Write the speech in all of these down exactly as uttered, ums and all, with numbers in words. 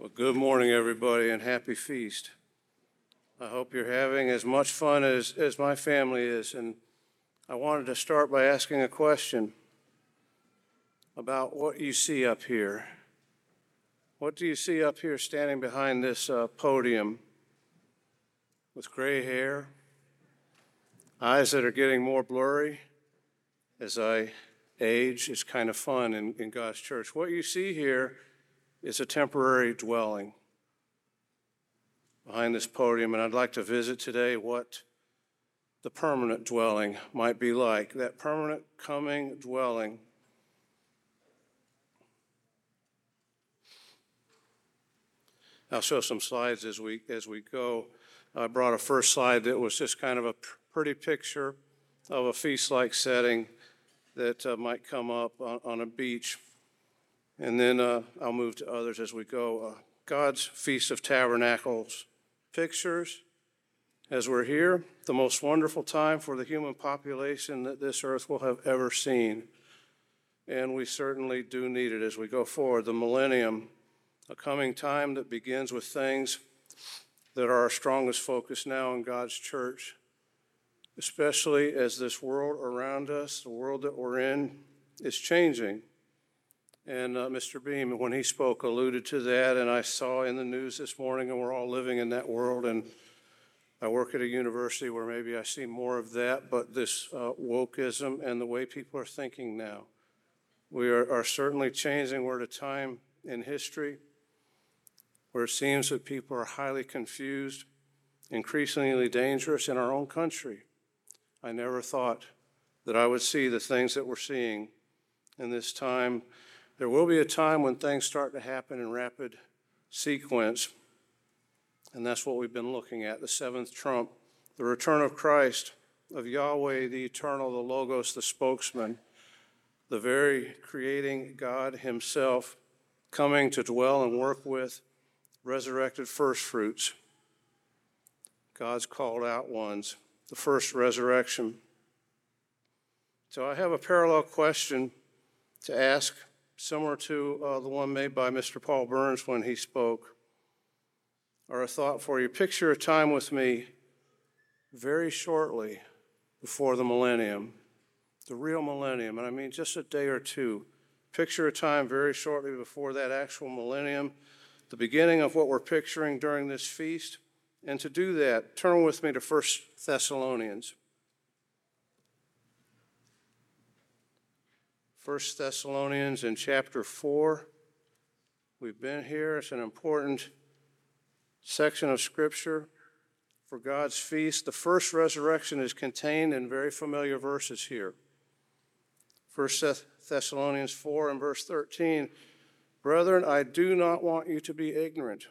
Well, good morning, everybody, and happy feast. I hope you're having as much fun as, as my family is. And I wanted to start by asking a question about what you see up here. What do you see up here standing behind this uh, podium with gray hair, eyes that are getting more blurry as I age? It's kind of fun in, in God's church. What you see here is a temporary dwelling behind this podium, and I'd like to visit today what the permanent dwelling might be like, that permanent coming dwelling. I'll show some slides as we as we go. I brought a first slide that was just kind of a pretty picture of a feast-like setting that uh, might come up on, on a beach. And then uh, I'll move to others as we go. Uh, God's Feast of Tabernacles pictures as we're here, the most wonderful time for the human population that this earth will have ever seen. And we certainly do need it as we go forward. The millennium, a coming time that begins with things that are our strongest focus now in God's church, especially as this world around us, the world that we're in, is changing. And uh, Mister Beam, when he spoke, alluded to that, and I saw in the news this morning, and we're all living in that world, and I work at a university where maybe I see more of that, but this uh, wokeism and the way people are thinking now. We are, are certainly changing. We're at a time in history where it seems that people are highly confused, increasingly dangerous in our own country. I never thought that I would see the things that we're seeing in this time. There will be a time when things start to happen in rapid sequence, and that's what we've been looking at, the seventh trump, the return of Christ, of Yahweh, the eternal, the Logos, the spokesman, the very creating God himself coming to dwell and work with resurrected firstfruits, God's called out ones, the first resurrection. So I have a parallel question to ask, similar to uh, the one made by Mister Paul Burns when he spoke, or a thought for you. Picture a time with me very shortly before the millennium, the real millennium, and I mean just a day or two. Picture a time very shortly before that actual millennium, the beginning of what we're picturing during this feast. And to do that, turn with me to First Thessalonians. First Thessalonians in chapter four. We've been here. It's an important section of Scripture for God's feast. The first resurrection is contained in very familiar verses here. First Thessalonians four and verse thirteen. Brethren, I do not want you to be ignorant,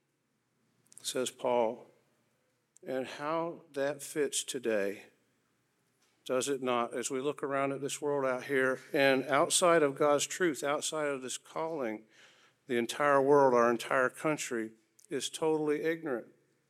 says Paul, and how that fits today. Does it not? As we look around at this world out here and outside of God's truth, outside of this calling, the entire world, our entire country, is totally ignorant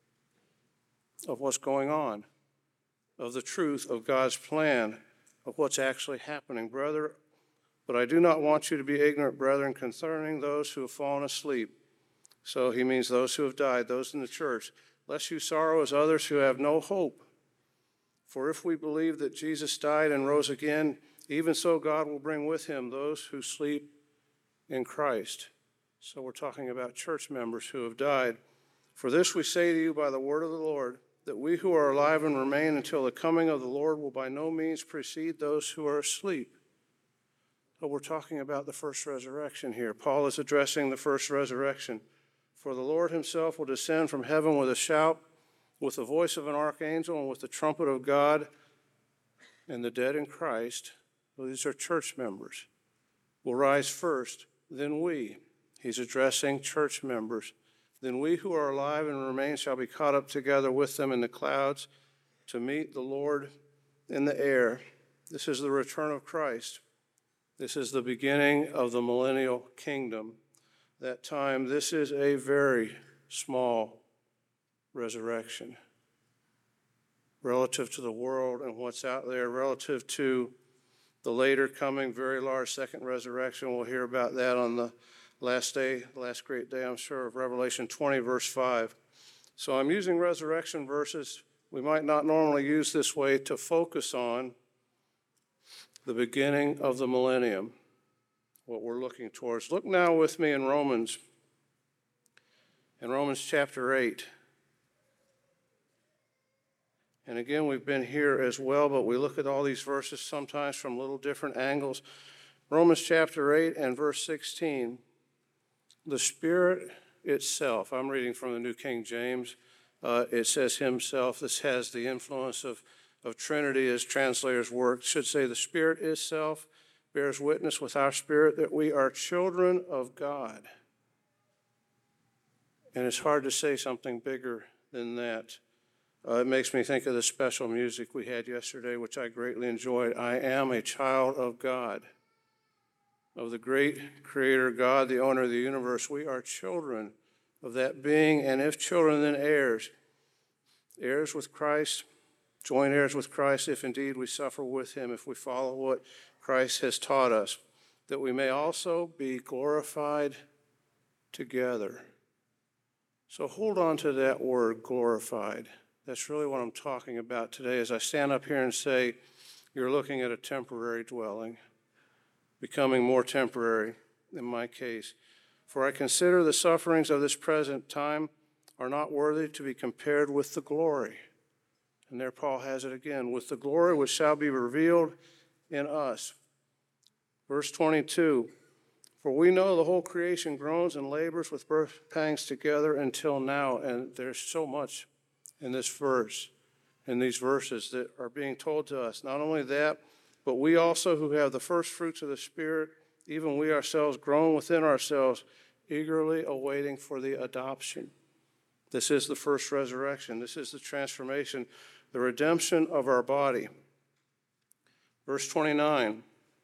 of what's going on, of the truth of God's plan, of what's actually happening. Brother, but I do not want you to be ignorant, brethren, concerning those who have fallen asleep. So he means those who have died, those in the church, lest you sorrow as others who have no hope. For if we believe that Jesus died and rose again, even so God will bring with him those who sleep in Christ. So we're talking about church members who have died. For this we say to you by the word of the Lord, that we who are alive and remain until the coming of the Lord will by no means precede those who are asleep. So we're talking about the first resurrection here. Paul is addressing the first resurrection. For the Lord himself will descend from heaven with a shout, with the voice of an archangel, and with the trumpet of God, and the dead in Christ, well, these are church members, will rise first, then we. He's addressing church members. Then we who are alive and remain shall be caught up together with them in the clouds to meet the Lord in the air. This is the return of Christ. This is the beginning of the millennial kingdom. That time, this is a very small resurrection relative to the world and what's out there, relative to the later coming, very large second resurrection. We'll hear about that on the last day, last great day, I'm sure, of Revelation twenty, verse five. So I'm using resurrection verses we might not normally use this way to focus on the beginning of the millennium, what we're looking towards. Look now with me in Romans, in Romans chapter eight. And again, we've been here as well, but we look at all these verses sometimes from little different angles. Romans chapter eight and verse sixteen, the Spirit itself, I'm reading from the New King James, uh, it says himself. This has the influence of, of Trinity as translators work. It should say the Spirit itself bears witness with our spirit that we are children of God. And it's hard to say something bigger than that. Uh, it makes me think of the special music we had yesterday, which I greatly enjoyed. I am a child of God, of the great Creator God, the owner of the universe. We are children of that being, and if children, then heirs. Heirs with Christ, joint heirs with Christ, if indeed we suffer with him, if we follow what Christ has taught us, that we may also be glorified together. So hold on to that word, glorified. That's really what I'm talking about today as I stand up here and say, you're looking at a temporary dwelling, becoming more temporary in my case. For I consider the sufferings of this present time are not worthy to be compared with the glory. And there Paul has it again, with the glory which shall be revealed in us. Verse twenty-two, for we know the whole creation groans and labors with birth pangs together until now. And there's so much in this verse, in these verses that are being told to us. Not only that, but we also who have the first fruits of the Spirit, even we ourselves groan within ourselves, eagerly awaiting for the adoption. This is the first resurrection. This is the transformation, the redemption of our body. Verse twenty-nine,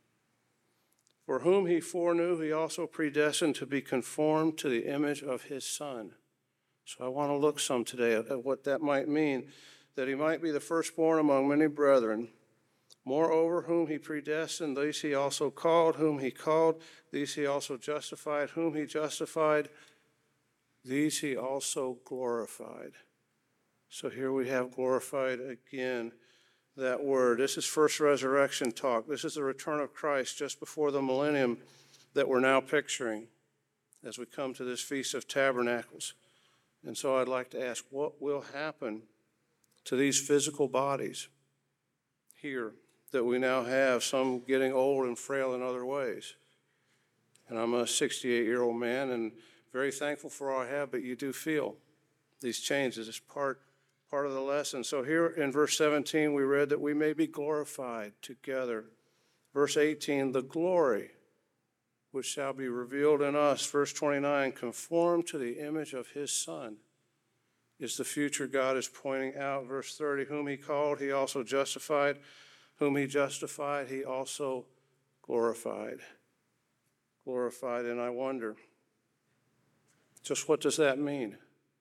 for whom he foreknew, he also predestined to be conformed to the image of his Son. So I want to look some today at what that might mean, that he might be the firstborn among many brethren. Moreover, whom he predestined, these he also called. Whom he called, these he also justified. Whom he justified, these he also glorified. So here we have glorified again, that word. This is first resurrection talk. This is the return of Christ just before the millennium that we're now picturing as we come to this Feast of Tabernacles. And so I'd like to ask, what will happen to these physical bodies here that we now have, some getting old and frail in other ways? And I'm a sixty-eight-year-old man and very thankful for all I have, but you do feel these changes. It's part, part of the lesson. So here in verse seventeen, we read that we may be glorified together. Verse eighteen, the glory which shall be revealed in us. Verse twenty-nine, conform to the image of his Son, is the future God is pointing out. Verse thirty, whom he called, he also justified. Whom he justified, he also glorified. Glorified, and I wonder, just what does that mean?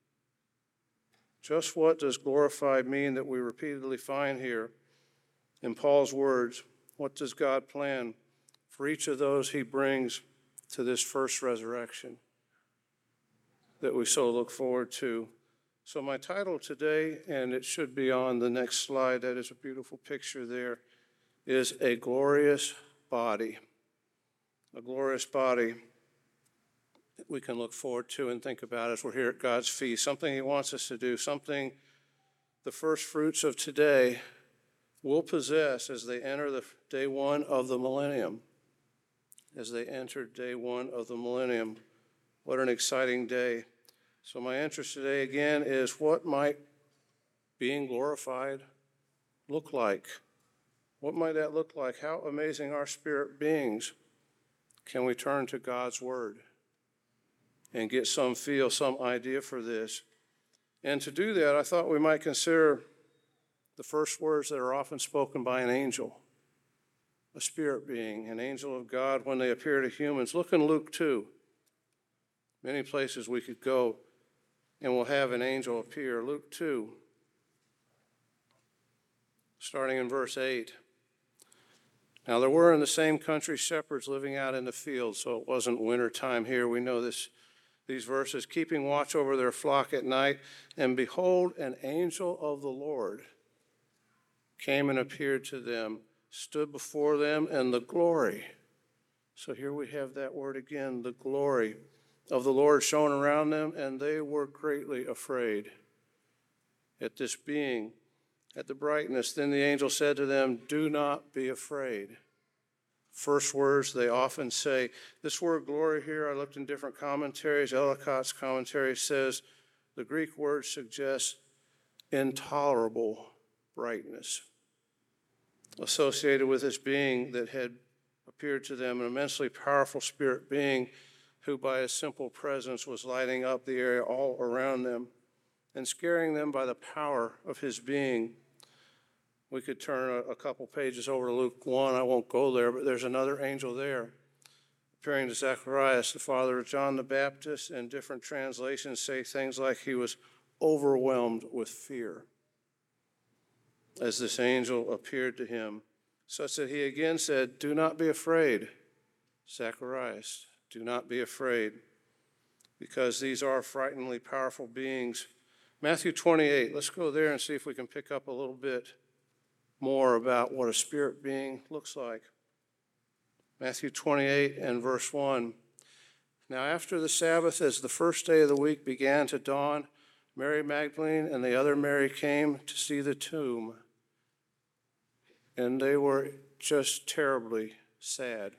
Just what does glorified mean that we repeatedly find here in Paul's words? What does God plan for each of those he brings to this first resurrection that we so look forward to? So my title today, and it should be on the next slide, that is a beautiful picture there, is A Glorious Body. A glorious body that we can look forward to and think about as we're here at God's feast, something he wants us to do, something the first fruits of today will possess as they enter the day one of the millennium. As they enter day one of the millennium. What an exciting day. So my interest today again is, what might being glorified look like? What might that look like? How amazing our spirit beings. Can we turn to God's word and get some feel, some idea for this? And to do that, I thought we might consider the first words that are often spoken by an angel, a spirit being, an angel of God when they appear to humans. Look in Luke two. Many places we could go and we'll have an angel appear. Luke two, starting in verse eight. Now, there were in the same country shepherds living out in the fields, so it wasn't winter time here. We know this, these verses, keeping watch over their flock at night. And behold, an angel of the Lord came and appeared to them, stood before them, and the glory. So here we have that word again, the glory of the Lord shone around them, and they were greatly afraid at this being, at the brightness. Then the angel said to them, do not be afraid. First words they often say. This word glory here, I looked in different commentaries. Ellicott's commentary says the Greek word suggests intolerable brightness, associated with this being that had appeared to them, an immensely powerful spirit being who by his simple presence was lighting up the area all around them and scaring them by the power of his being. We could turn a, a couple pages over to Luke one. I won't go there, but there's another angel there appearing to Zacharias, the father of John the Baptist, and different translations say things like he was overwhelmed with fear as this angel appeared to him, such that he again said, do not be afraid, Zacharias, do not be afraid, because these are frighteningly powerful beings. Matthew twenty-eight, let's go there and see if we can pick up a little bit more about what a spirit being looks like. Matthew twenty-eight and verse one. Now after the Sabbath, as the first day of the week began to dawn, Mary Magdalene and the other Mary came to see the tomb. And they were just terribly sad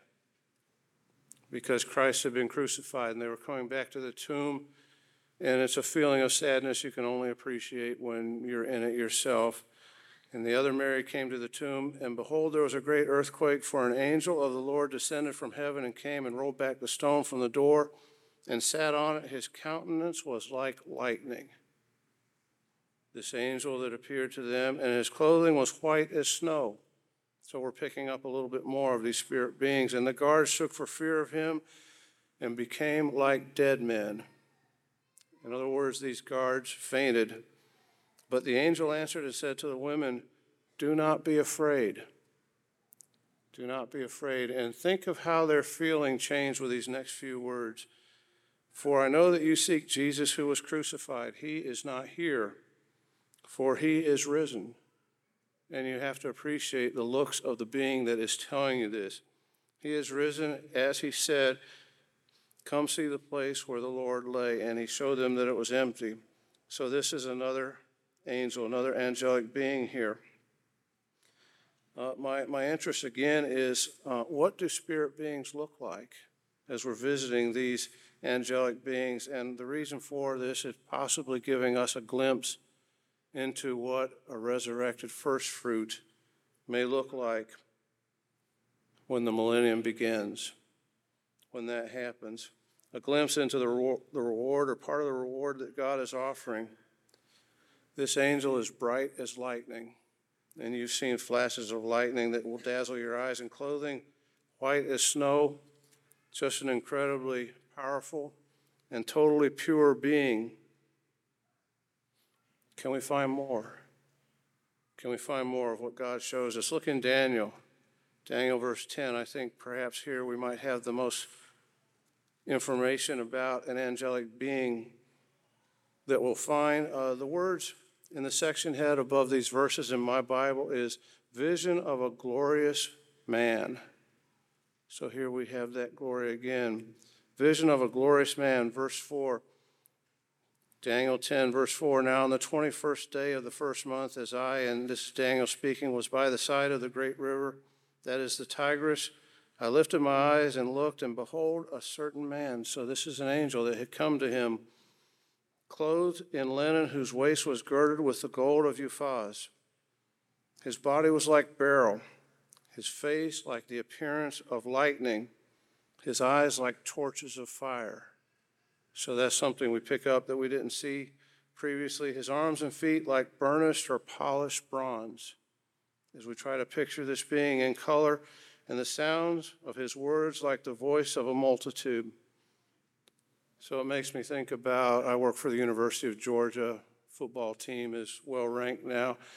because Christ had been crucified, and they were coming back to the tomb. And it's a feeling of sadness you can only appreciate when you're in it yourself. And the other Mary came to the tomb, and behold, there was a great earthquake, for an angel of the Lord descended from heaven and came and rolled back the stone from the door and sat on it. His countenance was like lightning, this angel that appeared to them, and his clothing was white as snow. So we're picking up a little bit more of these spirit beings. And the guards shook for fear of him and became like dead men. In other words, these guards fainted. But the angel answered and said to the women, do not be afraid. Do not be afraid. And think of how their feeling changed with these next few words. For I know that you seek Jesus who was crucified. He is not here, for he is risen. And you have to appreciate the looks of the being that is telling you this. He is risen, as he said, come see the place where the Lord lay. And he showed them that it was empty. So this is another angel, another angelic being here. Uh, my, my interest again is uh, what do spirit beings look like as we're visiting these angelic beings? And the reason for this is possibly giving us a glimpse into what a resurrected first fruit may look like when the millennium begins, when that happens. A glimpse into the reward, the reward or part of the reward that God is offering. This angel is bright as lightning, and you've seen flashes of lightning that will dazzle your eyes, and clothing white as snow, just an incredibly powerful and totally pure being. Can we find more? Can we find more of what God shows us? Look in Daniel, Daniel verse ten. I think perhaps here we might have the most information about an angelic being that we'll find. Uh, the words in the section head above these verses in my Bible is vision of a glorious man. So here we have that glory again. Vision of a glorious man, verse four. Daniel ten, verse four, now on the twenty-first day of the first month, as I, and this is Daniel speaking, was by the side of the great river, that is the Tigris, I lifted my eyes and looked, and behold, a certain man. So this is an angel that had come to him, clothed in linen, whose waist was girded with the gold of Uphaz. His body was like beryl, his face like the appearance of lightning, his eyes like torches of fire. So that's something we pick up that we didn't see previously. His arms and feet like burnished or polished bronze. As we try to picture this being in color, and the sounds of his words like the voice of a multitude. So it makes me think about, I work for the University of Georgia. Football team is well ranked now.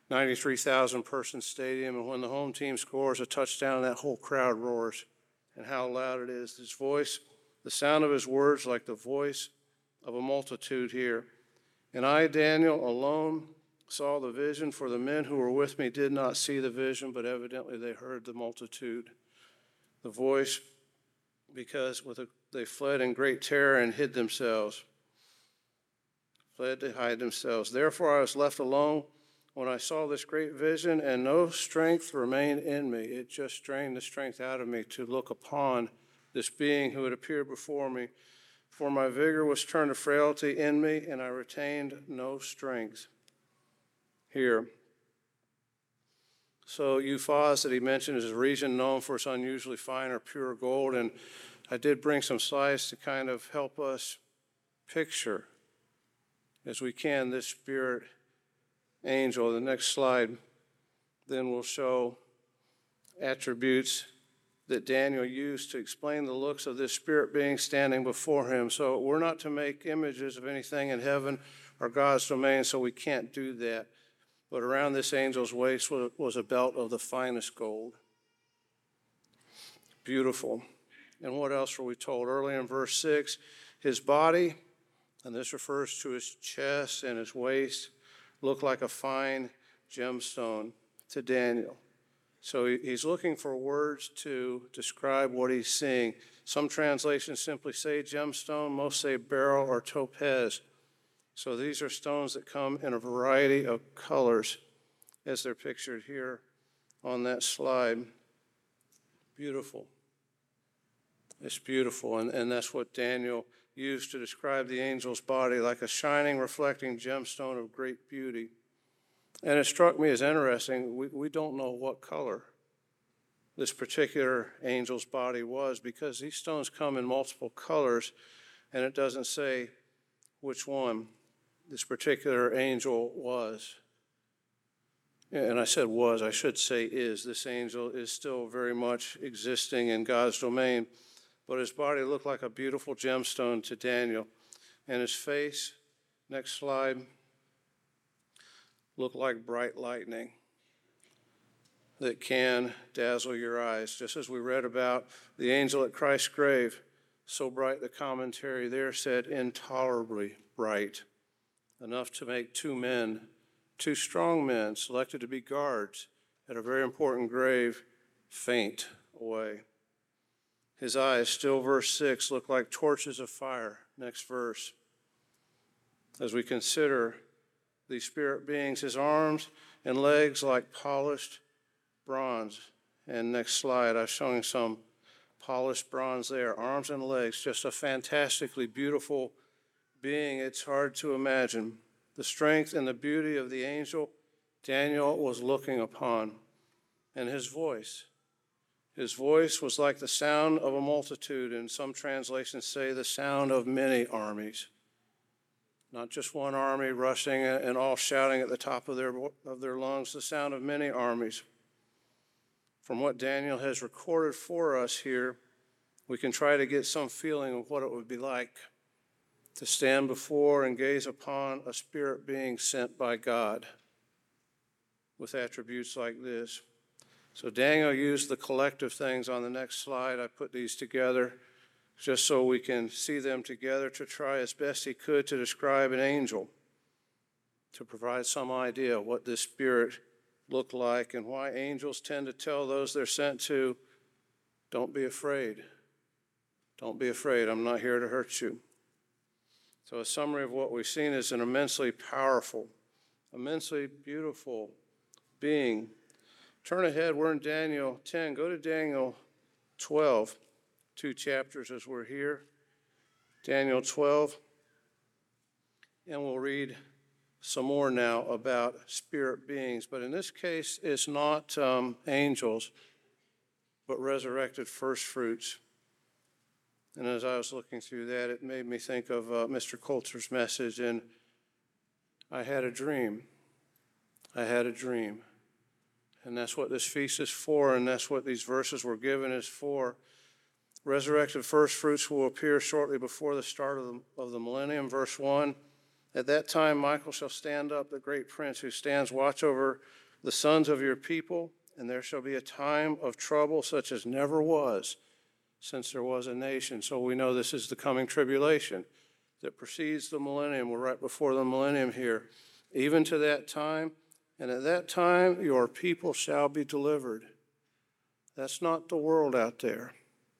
ninety-three thousand person stadium, and when the home team scores a touchdown, that whole crowd roars. And how loud it is. His voice, the sound of his words like the voice of a multitude here. And I, Daniel, alone saw the vision, for the men who were with me did not see the vision, but evidently they heard the multitude. The voice, because with a, they fled in great terror and hid themselves. Fled to hide themselves. Therefore I was left alone when I saw this great vision, and no strength remained in me. It just drained the strength out of me to look upon this being who had appeared before me. For my vigor was turned to frailty in me, and I retained no strength. Here. So Uphaz that he mentioned is a region known for its unusually fine or pure gold, and I did bring some slides to kind of help us picture, as we can, this spirit angel. The next slide then will show attributes that Daniel used to explain the looks of this spirit being standing before him. So we're not to make images of anything in heaven or God's domain, so we can't do that. But around this angel's waist was a belt of the finest gold. Beautiful. And what else were we told? Earlier in verse six, his body, and this refers to his chest and his waist, looked like a fine gemstone to Daniel. So he's looking for words to describe what he's seeing. Some translations simply say gemstone, most say beryl or topaz. So these are stones that come in a variety of colors, as they're pictured here on that slide. Beautiful. It's beautiful, and, and that's what Daniel used to describe the angel's body, like a shining, reflecting gemstone of great beauty. And it struck me as interesting, we, we don't know what color this particular angel's body was, because these stones come in multiple colors, and it doesn't say which one this particular angel was. And I said was, I should say is. This angel is still very much existing in God's domain. But his body looked like a beautiful gemstone to Daniel. And his face, next slide, looked like bright lightning that can dazzle your eyes. Just as we read about the angel at Christ's grave, so bright the commentary there said intolerably bright, enough to make two men, two strong men selected to be guards at a very important grave, faint away. His eyes, still verse six, look like torches of fire. Next verse. As we consider these spirit beings, his arms and legs like polished bronze. And next slide, I'm showing some polished bronze there. Arms and legs, just a fantastically beautiful being. It's hard to imagine. The strength and the beauty of the angel Daniel was looking upon. And his voice. His voice was like the sound of a multitude, and some translations say the sound of many armies. Not just one army rushing and all shouting at the top of their, of their lungs, the sound of many armies. From what Daniel has recorded for us here, we can try to get some feeling of what it would be like to stand before and gaze upon a spirit being sent by God with attributes like this. So Daniel used the collective things on the next slide. I put these together just so we can see them together to try as best he could to describe an angel, to provide some idea of what this spirit looked like and why angels tend to tell those they're sent to, don't be afraid. Don't be afraid. I'm not here to hurt you. So a summary of what we've seen is an immensely powerful, immensely beautiful being. Turn ahead, we're in Daniel ten. Go to Daniel twelve, two chapters as we're here. Daniel twelve, and we'll read some more now about spirit beings. But in this case, it's not um, angels, but resurrected first fruits. And as I was looking through that, it made me think of uh, Mister Coulter's message, and I had a dream. I had a dream. And that's what this feast is for, and that's what these verses were given is for. Resurrected first fruits will appear shortly before the start of the, of the millennium. Verse one, at that time Michael shall stand up, the great prince who stands watch over the sons of your people, and there shall be a time of trouble such as never was since there was a nation. So we know this is the coming tribulation that precedes the millennium. We're right before the millennium here. Even to that time, and at that time your people shall be delivered. That's not the world out there.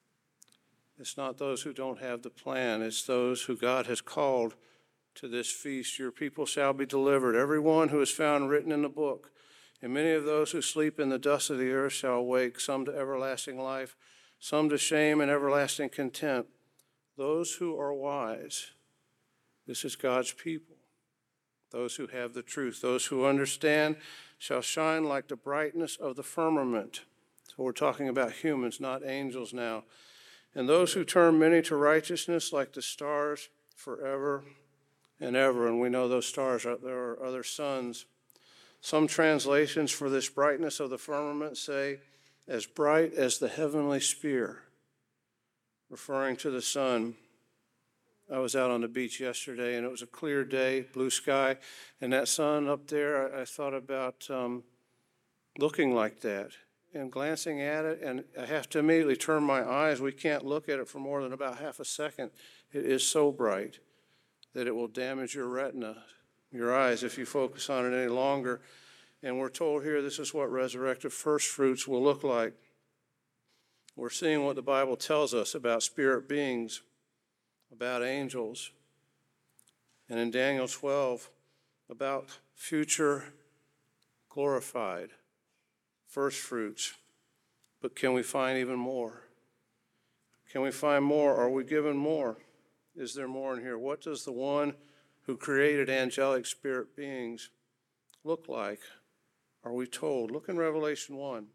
It's not those who don't have the plan. It's those who God has called to this feast. Your people shall be delivered, every one who is found written in the book. And many of those who sleep in the dust of the earth shall awake, some to everlasting life, some to shame and everlasting contempt. Those who are wise, this is God's people. Those who have the truth, those who understand, shall shine like the brightness of the firmament. So we're talking about humans, not angels now. And those who turn many to righteousness like the stars forever and ever. And we know those stars, are, there are other suns. Some translations for this brightness of the firmament say, as bright as the heavenly sphere, referring to the sun. I was out on the beach yesterday, and it was a clear day, blue sky, and that sun up there, I, I thought about um, looking like that and glancing at it, and I have to immediately turn my eyes. We can't look at it for more than about half a second. It is so bright that it will damage your retina, your eyes, if you focus on it any longer. And we're told here this is what resurrected first fruits will look like. We're seeing what the Bible tells us about spirit beings, about angels, and in Daniel twelve, about future glorified first fruits. But can we find even more? Can we find more? Are we given more? Is there more in here? What does the one who created angelic spirit beings look like? Are we told? Look in Revelation one.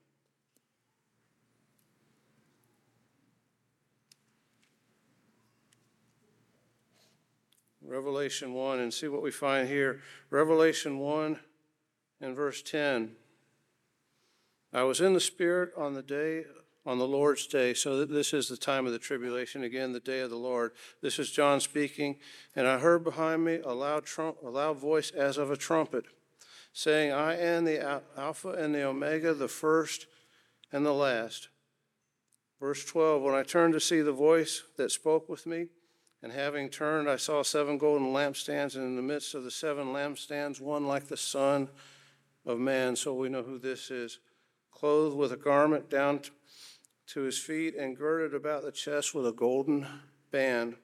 Revelation one, and see what we find here. Revelation one and verse ten. I was in the Spirit on the day, on the Lord's day. So that this is the time of the tribulation, again, the day of the Lord. This is John speaking. And I heard behind me a loud, trump, a loud voice as of a trumpet, saying, I am the Alpha and the Omega, the first and the last. Verse twelve, when I turned to see the voice that spoke with me, and having turned, I saw seven golden lampstands, and in the midst of the seven lampstands, one like the Son of Man. So we know who this is. Clothed with a garment down to his feet, and girded about the chest with a golden band.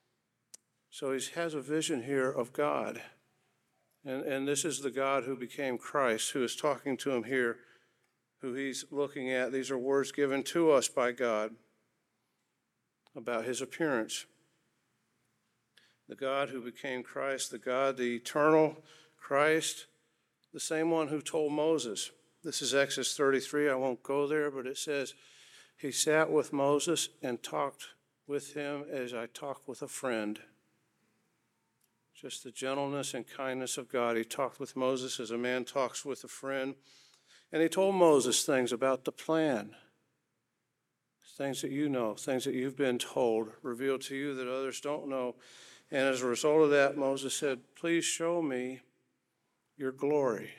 So he has a vision here of God. And, and this is the God who became Christ, who is talking to him here, who he's looking at. These are words given to us by God about his appearance. The God who became Christ, the God, the eternal Christ, the same one who told Moses. This is Exodus thirty-three. I won't go there, but it says, he sat with Moses and talked with him as I talk with a friend. Just the gentleness and kindness of God. He talked with Moses as a man talks with a friend. And he told Moses things about the plan, things that you know, things that you've been told, revealed to you that others don't know. And as a result of that, Moses said, please show me your glory.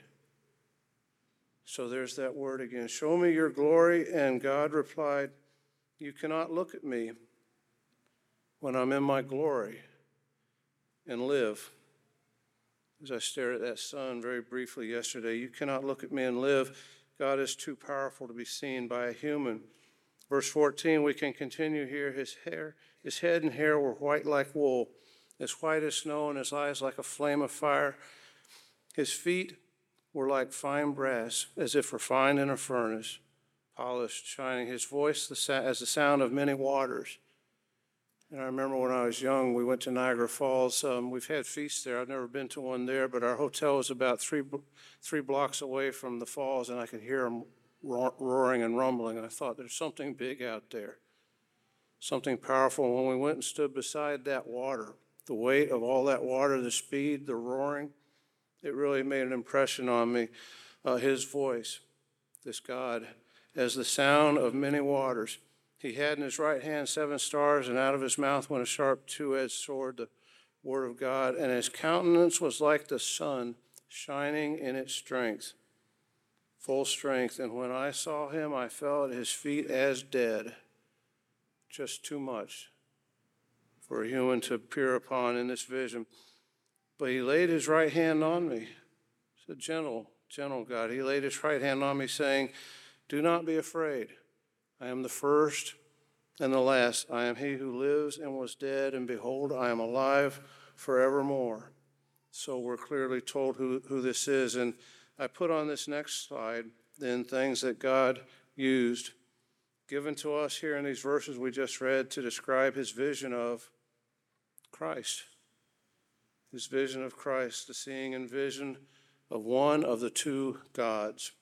So there's that word again. Show me your glory. And God replied, you cannot look at me when I'm in my glory and live. As I stared at that sun very briefly yesterday, you cannot look at me and live. God is too powerful to be seen by a human. Verse fourteen, we can continue here. His hair, his head and hair were white like wool, as white as snow, and his eyes like a flame of fire. His feet were like fine brass, as if refined in a furnace, polished, shining. His voice the, as the sound of many waters. And I remember when I was young, we went to Niagara Falls. Um, we've had feasts there. I've never been to one there, but our hotel was about three three blocks away from the falls, and I could hear them roaring and rumbling. And I thought, there's something big out there, something powerful. When we went and stood beside that water, the weight of all that water, the speed, the roaring, it really made an impression on me. Uh, his voice, this God, as the sound of many waters. He had in his right hand seven stars, and out of his mouth went a sharp two-edged sword, the word of God. And his countenance was like the sun, shining in its strength. full strength. And when I saw him, I fell at his feet as dead. Just too much for a human to peer upon in this vision. But he laid his right hand on me. It's a gentle, gentle God. He laid his right hand on me, saying, do not be afraid. I am the first and the last. I am he who lives and was dead, and behold, I am alive forevermore. So we're clearly told who, who this is. And I put on this next slide then things that God used, given to us here in these verses we just read, to describe his vision of Christ. His vision of Christ, the seeing and vision of one of the two gods.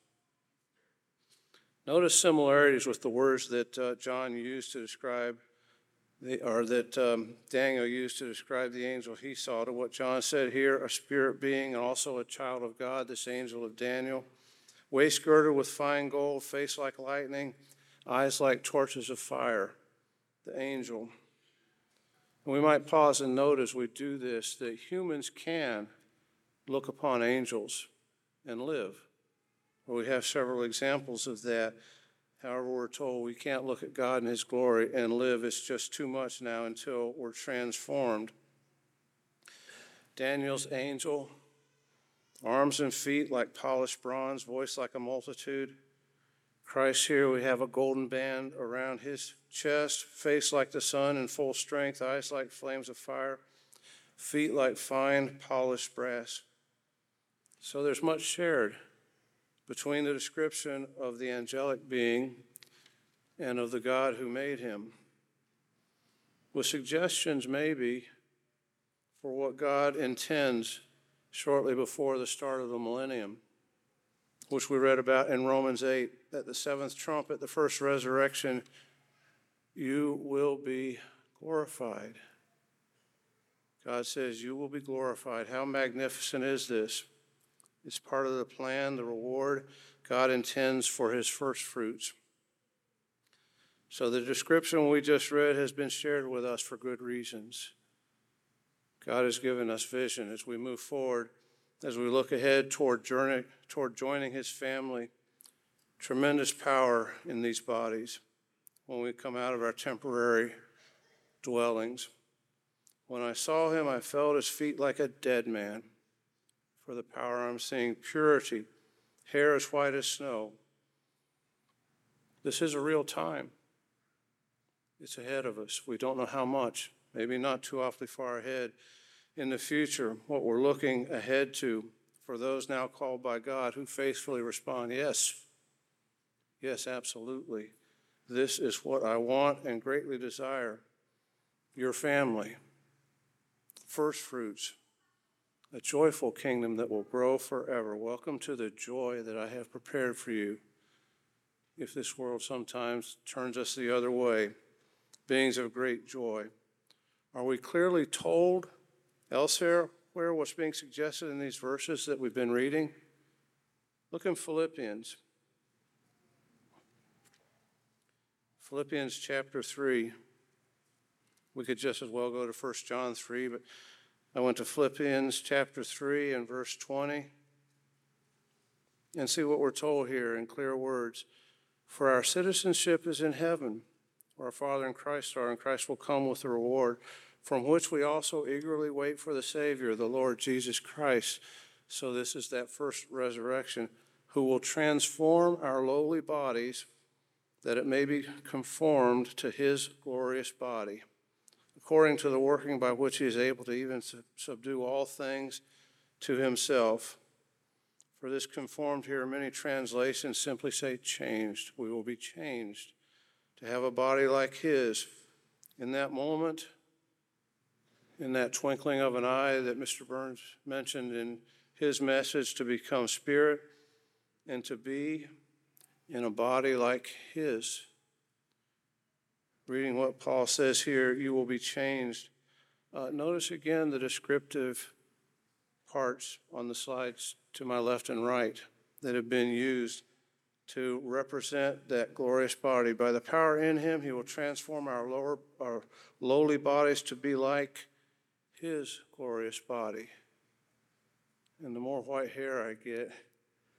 Notice similarities with the words that uh, John used to describe, the, or that um, Daniel used to describe the angel he saw, to what John said here, a spirit being and also a child of God, this angel of Daniel. Waist girded with fine gold, face like lightning, eyes like torches of fire, the angel. And we might pause and note as we do this that humans can look upon angels and live. We have several examples of that. However, we're told we can't look at God in his glory and live. It's just too much now until we're transformed. Daniel's angel, arms and feet like polished bronze, voice like a multitude. Christ here, we have a golden band around his chest, face like the sun in full strength, eyes like flames of fire, feet like fine polished brass. So there's much shared between the description of the angelic being and of the God who made him, with suggestions maybe for what God intends shortly before the start of the millennium, which we read about in Romans eight, at the seventh trumpet, the first resurrection, you will be glorified. God says you will be glorified. How magnificent is this? It's part of the plan, the reward God intends for his first fruits. So the description we just read has been shared with us for good reasons. God has given us vision as we move forward, as we look ahead toward journey, toward joining his family. Tremendous power in these bodies when we come out of our temporary dwellings. When I saw him, I fell at his feet like a dead man. For the power I'm seeing, purity, hair as white as snow. This is a real time. It's ahead of us. We don't know how much, maybe not too awfully far ahead in the future, what we're looking ahead to for those now called by God who faithfully respond, yes, yes, absolutely. This is what I want and greatly desire. Your family, first fruits, a joyful kingdom that will grow forever. Welcome to the joy that I have prepared for you. If this world sometimes turns us the other way, beings of great joy. Are we clearly told elsewhere where what's being suggested in these verses that we've been reading? Look in Philippians. Philippians chapter three. We could just as well go to First John three, but I went to Philippians chapter three and verse twenty and see what we're told here in clear words. For our citizenship is in heaven, where our Father and Christ are, and Christ will come with the reward, from which we also eagerly wait for the Savior, the Lord Jesus Christ. So this is that first resurrection, who will transform our lowly bodies that it may be conformed to his glorious body, according to the working by which he is able to even subdue all things to himself. For this conformed here, many translations simply say changed. We will be changed to have a body like his. In that moment, in that twinkling of an eye that Mister Burns mentioned in his message, to become spirit and to be in a body like his. Reading what Paul says here, you will be changed. Uh, notice again the descriptive parts on the slides to my left and right that have been used to represent that glorious body. By the power in him, he will transform our lower, our lowly bodies to be like his glorious body. And the more white hair I get,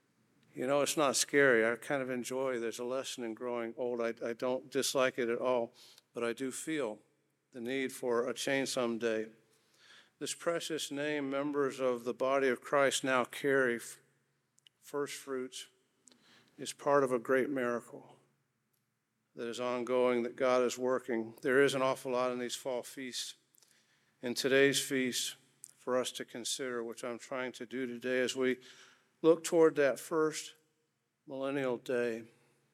You know, it's not scary. I kind of enjoy, there's a lesson in growing old. I, I don't dislike it at all, but I do feel the need for a change someday. This precious name members of the body of Christ now carry, first fruits, is part of a great miracle that is ongoing, that God is working. There is an awful lot in these fall feasts. In today's feast, for us to consider, which I'm trying to do today as we look toward that first millennial day.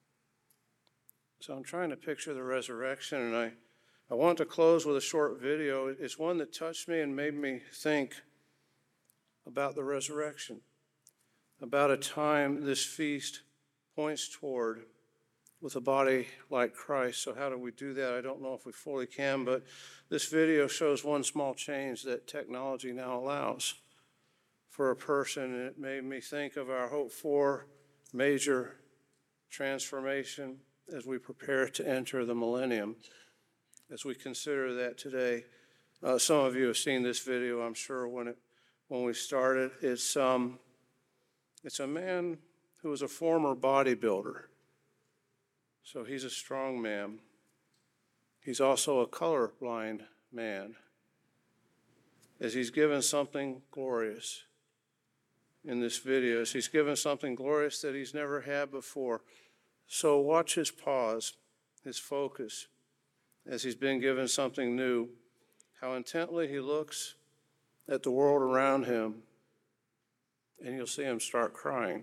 So I'm trying to picture the resurrection, and I, I want to close with a short video. It's one that touched me and made me think about the resurrection, about a time this feast points toward with a body like Christ. So how do we do that? I don't know if we fully can, but this video shows one small change that technology now allows for a person, and it made me think of our hope for major transformation as we prepare to enter the millennium. As we consider that today, uh, some of you have seen this video, I'm sure, when it when we started. It's um, it's a man who was a former bodybuilder. So he's a strong man. He's also a colorblind man, as he's given something glorious in this video. As he's given something glorious that he's never had before. So watch his pause, his focus, as he's been given something new, how intently he looks at the world around him, and you'll see him start crying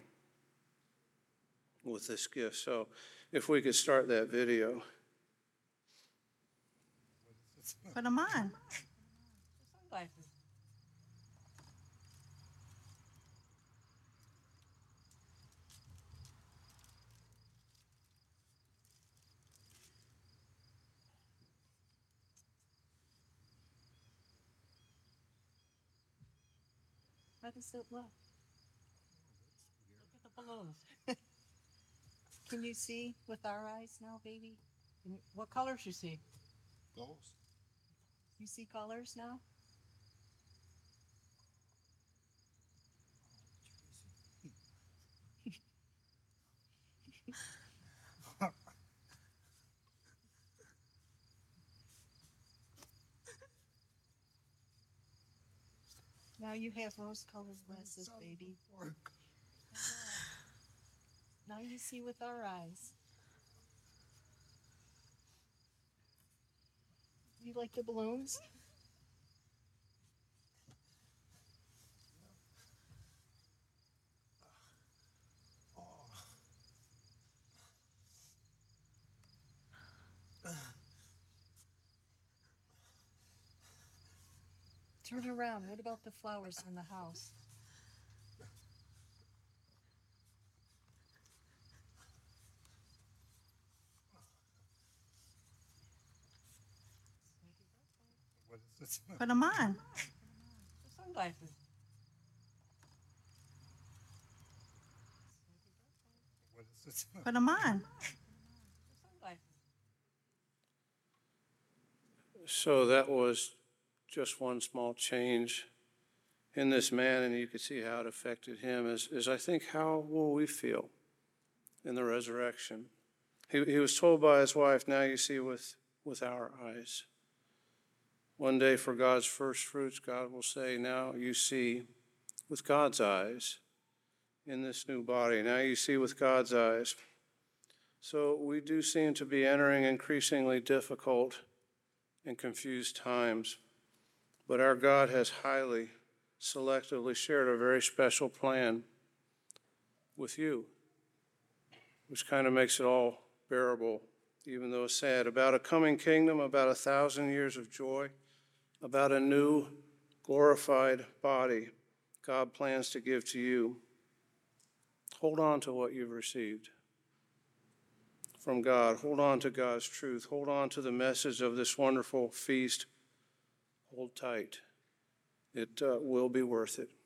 with this gift. So if we could start that video. Put them on. Sunglasses. How does it look? Look at the balloons. Can you see with our eyes now, baby? Can you- What colors you see? Those. You see colors now? Now you have rose-colored glasses, baby. Now you see with our eyes. You like the balloons? Turn around. What about the flowers in the house? What is this? Put them on. The sunglasses. What is this? Put them on. The sunglasses. So that was just one small change in this man, and you could see how it affected him. Is, is I think, how will we feel in the resurrection? He, he was told by his wife, now you see with, with our eyes. One day for God's first fruits, God will say, now you see with God's eyes in this new body. Now you see with God's eyes. So we do seem to be entering increasingly difficult and confused times. But our God has highly, selectively shared a very special plan with you, which kind of makes it all bearable, even though it's sad, about a coming kingdom, about a thousand years of joy, about a new glorified body God plans to give to you. Hold on to what you've received from God. Hold on to God's truth. Hold on to the message of this wonderful feast. Hold tight. It uh, will be worth it.